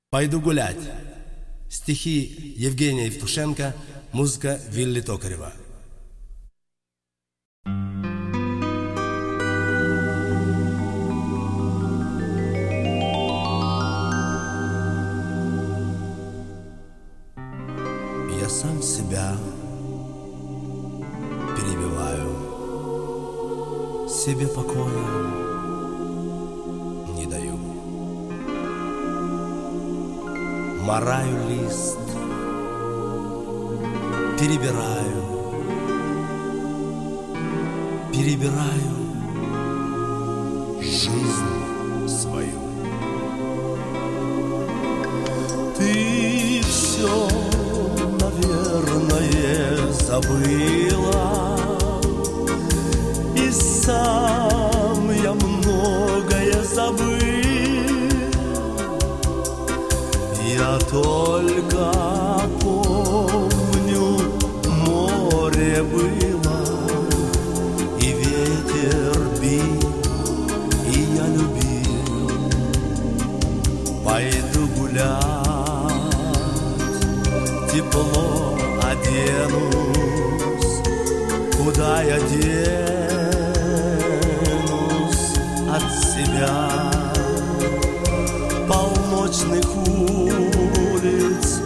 Пойду гулять. Стихи Евгения Евтушенко, музыка Вилли Токарева. Я сам себя перебиваю, себе покоя не даю. Мараю лист, перебираю жизнь свою. Ты все, наверное, забыла, и сам я многое забыл. Я только помню, море было, и ветер бил, и я любил. Пойду гулять, тепло оденусь, куда я денусь от себя. Полночных улиц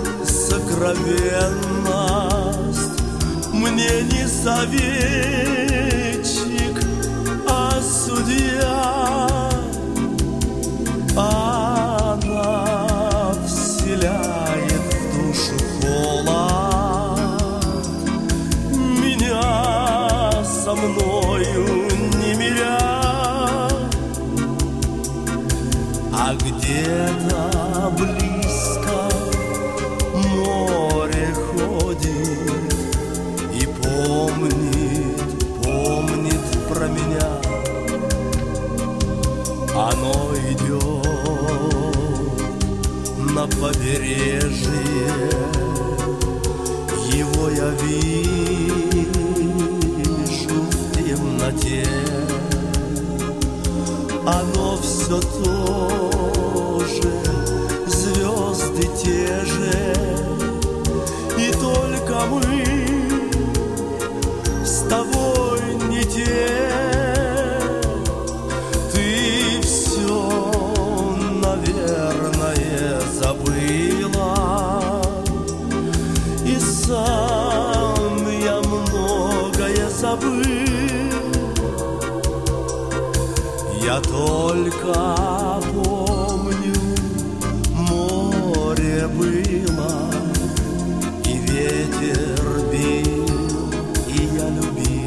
сокровенность мне не советчик, а судья. Она вселяет в душу холод, меня со мною не миря. А где-то близко море ходит и помнит про меня. Оно идет на побережье, его я вижу в темноте. Оно все то же, звезды те же, и только мы с тобой не те. Ты все, наверное, забыла, и сам я многое забыл. Я только помню, море было, и ветер бил, и я любил.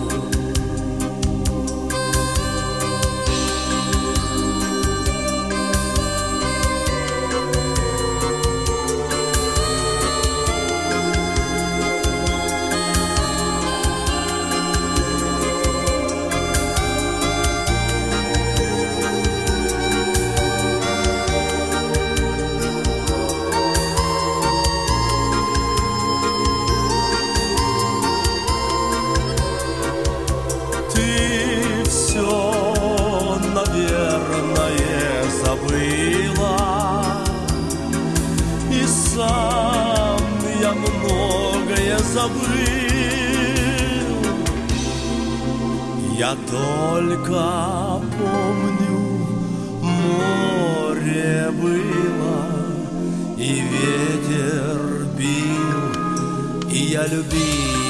Наверное, забыла, и сам я многое забыл. Я только помню, море было, и ветер бил, и я любил.